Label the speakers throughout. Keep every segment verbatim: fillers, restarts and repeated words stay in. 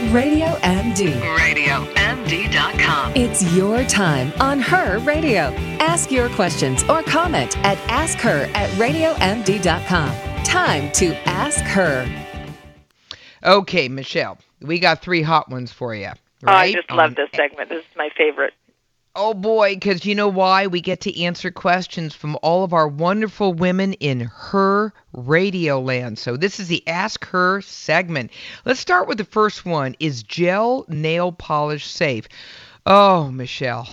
Speaker 1: Radio M D.
Speaker 2: radio M D dot com.
Speaker 1: It's your time on Her Radio. Ask your questions or comment at ask her at radio M D dot com. Time to ask her.
Speaker 3: Okay, Michelle, we got three hot ones for you. Right?
Speaker 4: Oh, I just love
Speaker 3: Um,
Speaker 4: this segment. This is my favorite.
Speaker 3: Oh, boy, because you know why? We get to answer questions from all of our wonderful women in Her Radio Land. So this is the Ask Her segment. Let's start with the first one. Is gel nail polish safe? Oh, Michelle.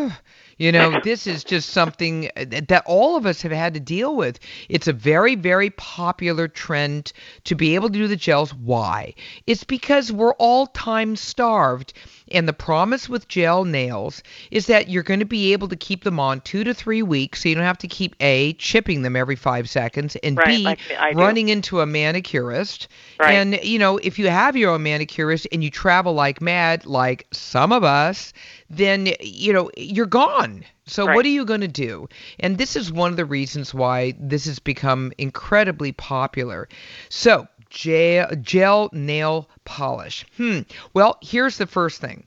Speaker 3: You know, this is just something that all of us have had to deal with. It's a very, very popular trend to be able to do the gels. Why? It's because we're all time starved. And the promise with gel nails is that you're going to be able to keep them on two to three weeks, so you don't have to keep A, chipping them every five seconds, and
Speaker 4: Right,
Speaker 3: B,
Speaker 4: like I do.
Speaker 3: running into a manicurist.
Speaker 4: Right.
Speaker 3: And, you know, if you have your own manicurist and you travel like mad, like some of us, then, you know, you're gone. So
Speaker 4: Right.
Speaker 3: what are you going to do? And this is one of the reasons why this has become incredibly popular. So gel, gel nail polish. Hmm. Well, here's the first thing.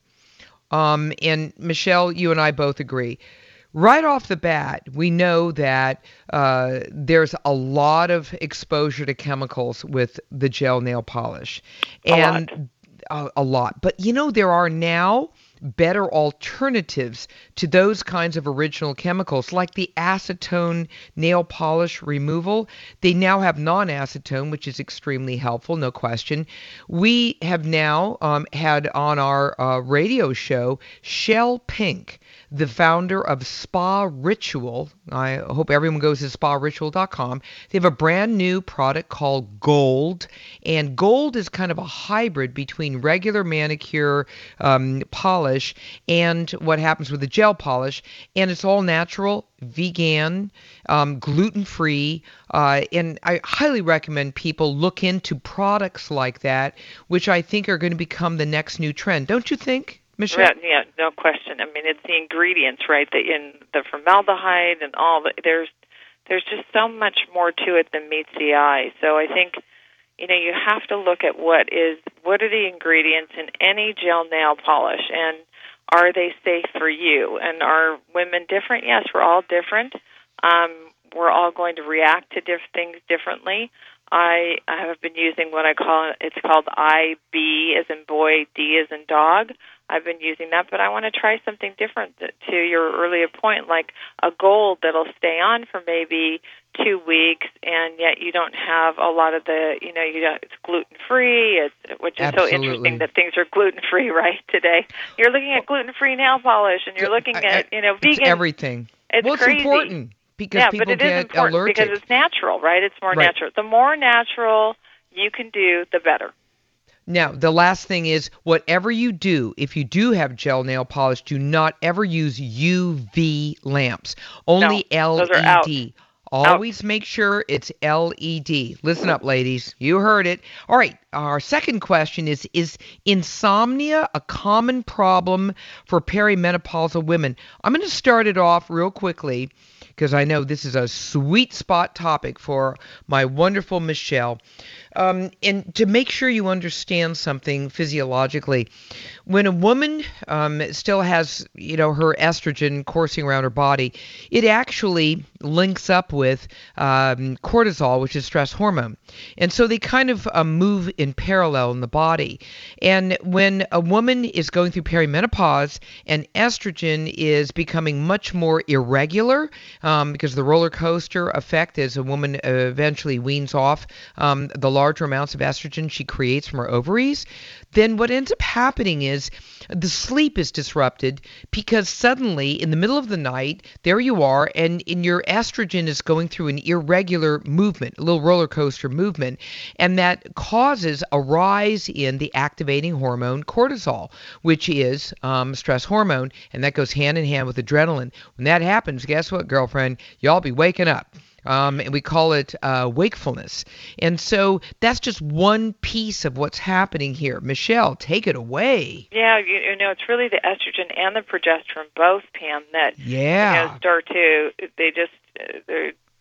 Speaker 3: Um, and Michelle, you and I both agree. Right off the bat, we know that uh, there's a lot of exposure to chemicals with the gel nail polish.
Speaker 4: A
Speaker 3: and
Speaker 4: lot.
Speaker 3: A, a lot. But, you know, there are now better alternatives to those kinds of original chemicals, like the acetone nail polish removal. They now have non-acetone, which is extremely helpful, no question. We have now um, had on our uh, radio show Shell Pink, the founder of Spa Ritual. I hope everyone goes to spa ritual dot com. They have a brand new product called Gold, and Gold is kind of a hybrid between regular manicure um, polish and what happens with the gel polish, and it's all natural, vegan, um, gluten-free, uh, and I highly recommend people look into products like that, which I think are going to become the next new trend. Don't you think, Michelle?
Speaker 4: Yeah, yeah, no question. I mean, it's the ingredients, right? The in the formaldehyde and all. The, there's there's just so much more to it than meets the eye. So I think, you know, you have to look at what is what are the ingredients in any gel nail polish, and are they safe for you? And are women different? Yes, we're all different. Um, we're all going to react to diff- things differently. I, I have been using what I call, it's called I B as in boy, D as in dog. I've been using that, but I want to try something different to, to your earlier point, like a Gold that'll stay on for maybe two weeks, and yet you don't have a lot of the, you know, you don't, it's gluten-free, it's, which is
Speaker 3: Absolutely.
Speaker 4: so interesting that things are gluten-free, right, today. You're looking at gluten-free nail polish, and you're looking
Speaker 3: I-
Speaker 4: at,
Speaker 3: I-
Speaker 4: you know,
Speaker 3: It's
Speaker 4: vegan.
Speaker 3: everything.
Speaker 4: It's
Speaker 3: well, it's
Speaker 4: crazy.
Speaker 3: important because
Speaker 4: Yeah,
Speaker 3: people
Speaker 4: but it is
Speaker 3: get
Speaker 4: important
Speaker 3: allergic.
Speaker 4: because it's natural, right? It's more
Speaker 3: Right.
Speaker 4: natural. The more natural you can do, the better.
Speaker 3: Now, the last thing is, whatever you do, if you do have gel nail polish, do not ever use U V lamps. Only
Speaker 4: No, those are
Speaker 3: L E D.
Speaker 4: out.
Speaker 3: Always make sure it's L E D. Listen up, ladies. You heard it. All right. Our second question is, is insomnia a common problem for perimenopausal women? I'm going to start it off real quickly because I know this is a sweet spot topic for my wonderful Michelle. Um, and to make sure you understand something physiologically, when a woman um, still has, you know, her estrogen coursing around her body, it actually links up with um, cortisol, which is stress hormone. And so they kind of um, move in parallel in the body. And when a woman is going through perimenopause and estrogen is becoming much more irregular um, because of the roller coaster effect as a woman uh, eventually weans off um, the larger amounts of estrogen she creates from her ovaries, then what ends up happening is the sleep is disrupted because suddenly in the middle of the night, there you are, and in your estrogen is going through an irregular movement, a little roller coaster movement, and that causes a rise in the activating hormone cortisol, which is um, stress hormone, and that goes hand in hand with adrenaline. When that happens, guess what, girlfriend? Y'all be waking up. Um, and we call it uh, wakefulness. And so that's just one piece of what's happening here. Michelle, take it away.
Speaker 4: Yeah, you, you know, it's really the estrogen and the progesterone both, Pam, that
Speaker 3: Yeah.
Speaker 4: you know, start to, they just, uh, they're, they're,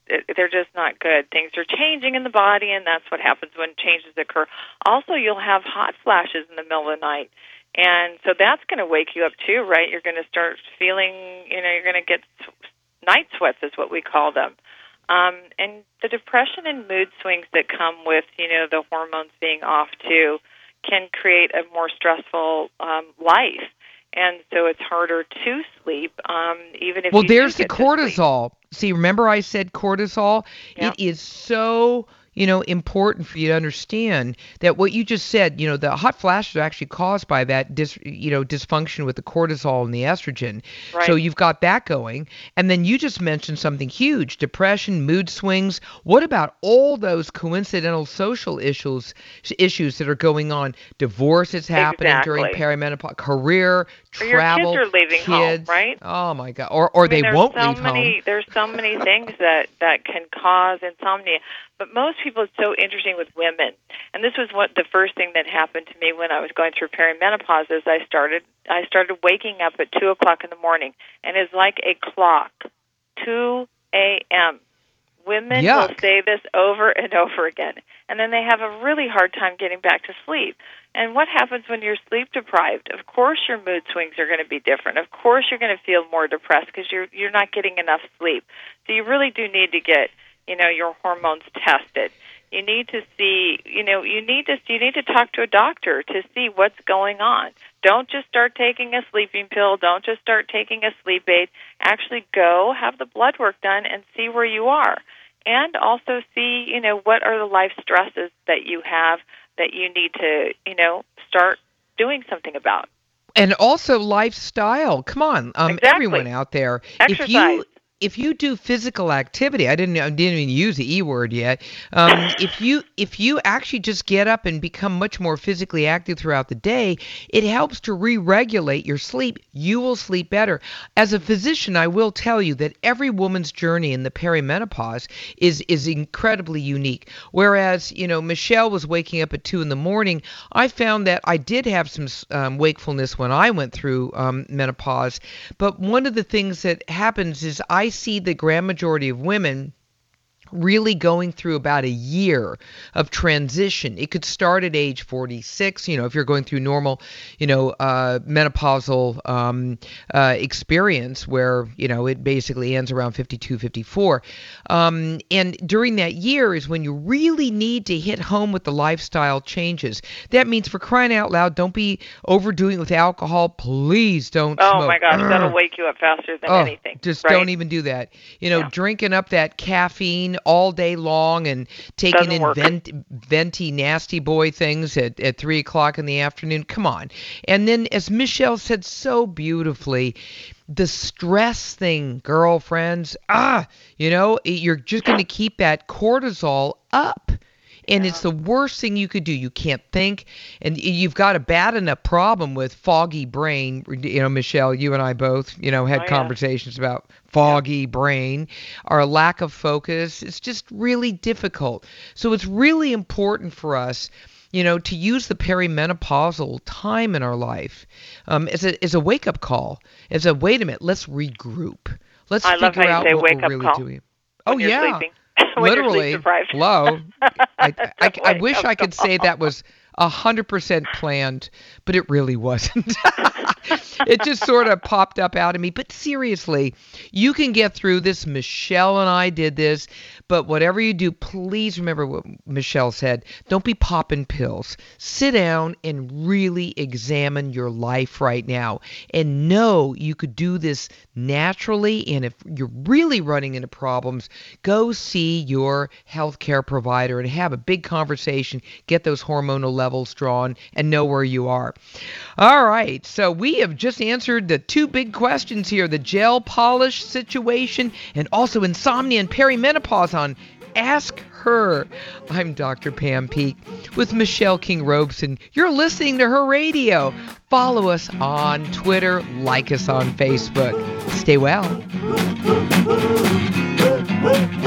Speaker 4: they're just not good. Things are changing in the body, and that's what happens when changes occur. Also, you'll have hot flashes in the middle of the night, and so that's going to wake you up too, right? You're going to start feeling, you know, you're going to get night sweats is what we call them. Um, and the depression and mood swings that come with, you know, the hormones being off too can create a more stressful um, life. And so it's harder to sleep, um, even if
Speaker 3: well,
Speaker 4: you
Speaker 3: there's
Speaker 4: do
Speaker 3: the
Speaker 4: get to
Speaker 3: cortisol. See, remember I said cortisol?
Speaker 4: Yep.
Speaker 3: It is so, you know, important for you to understand that what you just said, you know, the hot flashes are actually caused by that, dis, you know, dysfunction with the cortisol and the estrogen.
Speaker 4: Right.
Speaker 3: So you've got that going. And then you just mentioned something huge, depression, mood swings. What about all those coincidental social issues issues that are going on? Divorce is happening
Speaker 4: Exactly.
Speaker 3: during perimenopause, career,
Speaker 4: Or your
Speaker 3: travel,
Speaker 4: kids are leaving
Speaker 3: kids.
Speaker 4: home, right?
Speaker 3: Oh, my God. Or, or
Speaker 4: I mean,
Speaker 3: they won't
Speaker 4: so
Speaker 3: leave
Speaker 4: many,
Speaker 3: home.
Speaker 4: There's so many things that, that can cause insomnia. But most people, it's so interesting with women. And this was what the first thing that happened to me when I was going through perimenopause is I started I started waking up at two o'clock in the morning. And it's like a clock, two a.m. Women
Speaker 3: Yuck.
Speaker 4: will say this over and over again. And then they have a really hard time getting back to sleep. And what happens when you're sleep deprived? Of course your mood swings are going to be different. Of course you're going to feel more depressed because you're you're not getting enough sleep. So you really do need to get, you know, your hormones tested. You need to see, you know, you need to you need to talk to a doctor to see what's going on. Don't just start taking a sleeping pill. Don't just start taking a sleep aid. Actually go have the blood work done and see where you are. And also see, you know, what are the life stresses that you have that you need to, you know, start doing something about.
Speaker 3: And also lifestyle. Come on, um,
Speaker 4: Exactly.
Speaker 3: everyone out there.
Speaker 4: Exercise.
Speaker 3: If you if you do physical activity, I didn't I didn't even use the E word yet. Um, if you if you actually just get up and become much more physically active throughout the day, it helps to re-regulate your sleep. You will sleep better. As a physician, I will tell you that every woman's journey in the perimenopause is is incredibly unique. Whereas, you know, Michelle was waking up at two in the morning, I found that I did have some um, wakefulness when I went through um, menopause. But one of the things that happens is I see the grand majority of women really going through about a year of transition. It could start at age forty-six, you know, if you're going through normal, you know, uh, menopausal um, uh, experience where, you know, it basically ends around fifty-two, fifty-four. Um, and during that year is when you really need to hit home with the lifestyle changes. That means, for crying out loud, don't be overdoing it with alcohol. Please don't
Speaker 4: Oh,
Speaker 3: smoke.
Speaker 4: my gosh,
Speaker 3: Urgh.
Speaker 4: that'll wake you up faster than
Speaker 3: Oh,
Speaker 4: anything.
Speaker 3: just
Speaker 4: right?
Speaker 3: don't even do that. You know,
Speaker 4: Yeah.
Speaker 3: drinking up that caffeine all day long and taking
Speaker 4: Doesn't
Speaker 3: in
Speaker 4: work.
Speaker 3: vent, venti, nasty boy things at, at three o'clock in the afternoon. Come on. And then, as Michelle said so beautifully, the stress thing, girlfriends, ah, you know, you're just going to keep that cortisol up. And it's the worst thing you could do. You can't think, and you've got a bad enough problem with foggy brain. You know, Michelle, you and I both, you know, had
Speaker 4: Oh, yeah.
Speaker 3: conversations about foggy brain, or a lack of focus. It's just really difficult. So it's really important for us, you know, to use the perimenopausal time in our life um, as a as a wake-up call, as a, wait a minute, let's regroup. Let's
Speaker 4: I love
Speaker 3: figure
Speaker 4: how you
Speaker 3: out
Speaker 4: say
Speaker 3: what
Speaker 4: wake
Speaker 3: we're
Speaker 4: up
Speaker 3: really
Speaker 4: call
Speaker 3: doing.
Speaker 4: when
Speaker 3: Oh,
Speaker 4: you're
Speaker 3: yeah.
Speaker 4: sleeping. When you're
Speaker 3: Literally,
Speaker 4: sleep deprived.
Speaker 3: hello. I, I, I wish
Speaker 4: Wake
Speaker 3: I
Speaker 4: up
Speaker 3: could say
Speaker 4: call.
Speaker 3: that was one hundred percent planned, but it really wasn't. It just sort of popped up out of me. But seriously, you can get through this. Michelle and I did this. But whatever you do, please remember what Michelle said. Don't be popping pills. Sit down and really examine your life right now. And know you could do this naturally. And if you're really running into problems, go see your healthcare provider and have a big conversation. Get those hormonal levels drawn and know where you are. All right. So we have just answered the two big questions here, the gel polish situation and also insomnia and perimenopause on Ask Her. I'm Doctor Pam Peek with Michelle King Robeson. You're listening to Her Radio. Follow us on Twitter. Like us on Facebook. Stay well.